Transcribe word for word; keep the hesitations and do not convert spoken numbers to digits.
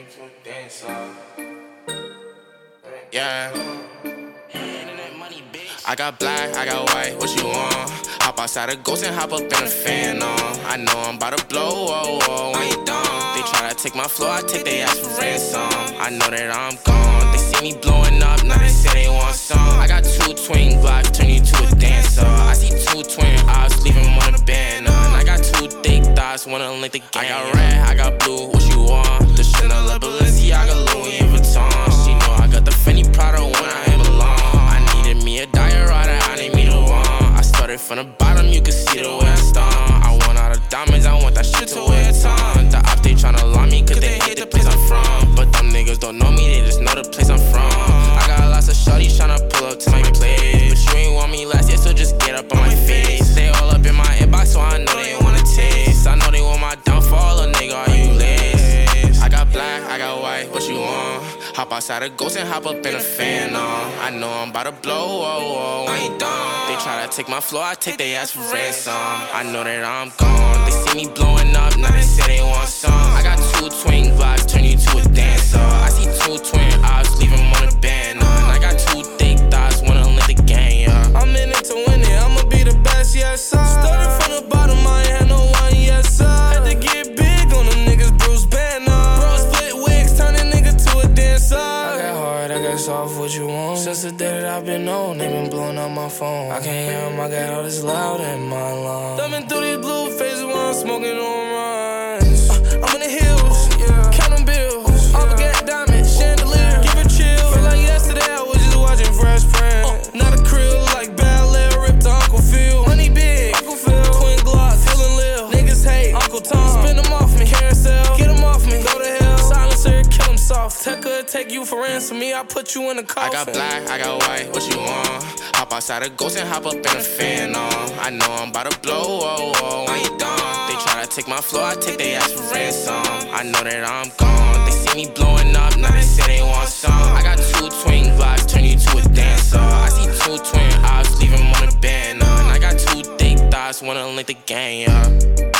Yeah. I got black, I got white, what you want? Hop outside a ghost and hop up in a fan on. I know I'm about to blow, whoa, whoa, when you done. They try to take my flow, I take they ass for ransom. I know that I'm gone, they see me blowing up, now they say they want some. I got two twin blocks, turn you to a dancer. I see two twin eyes, leave them on a banner. And I got two thick thighs, wanna link the game. I got red, I got blue, what you want? The Chanel, Balenciaga, Louis Vuitton. She know I got the Fendi Prada when I ain't belong. I needed me a diorama, I need me the one. I started from the bottom, you can see the way I stomp. I want all the diamonds, I want that shit to wear a ton. The op, they tryna lie me, cause they hate the place I'm from. But them niggas don't know me, they just know the place I'm from. I got lots of shorties tryna pull up to my place. But you ain't want me last year, so just get up on my face. They all up in my inbox, so I know they wanna taste. I know they want my downfall, a nigga, are you lace? I got black, I got white, what you want? Hop outside a ghost and hop up in a fan on. I know I'm about to blow, whoa, whoa, when you done. They try to take my flow, I take they ass for ransom. I know that I'm gone, they see me blowing up, now they say they want some. I got two twin blocks, turn you to a dancer. I see two twin eyes, leave them on a banner. And I got two thick thighs, wanna link the gang, yeah. I'm in it to win it, I'ma be the best, yes sir. Started from the bottom, I ain't had no one, yes sir. Had to get big on them niggas, Bruce Banner. Bro split wigs, turn a nigga to a dancer. I got hard, I got soft, what you want? Since the day that I've been on, they been blowing up my phone. I can't hear them, I got all this loud in my lungs. Thumbing through these blue faces while I'm smoking on runs. uh, I'm in the hills, yeah. Counting bills, all forget diamonds, chandelier. Give it chill, feel like yesterday I was just watching Fresh Prince. uh, Not a krill, like ballet, ripped to Uncle Phil. Money big, Uncle Phil, twin glocks, feeling live. Niggas hate, Uncle Tom, spin them off me. Carousel, get them off me, go to hell. Silencer, kill them soft. Tech could take you for ransom, me, I put you in a coffin. I got black, I got white, what you want? Hop outside a ghost and hop up in a fan on. I know I'm about to blow, whoa, whoa, when you done. They try to take my flow, I take they ass for ransom. I know that I'm gone, they see me blowing up, now they say they want some. I got two twin blocks, turn you to a dancer. I see two twin eyes, leave them on a banner. And I got two thick thighs, wanna link the gang, yeah.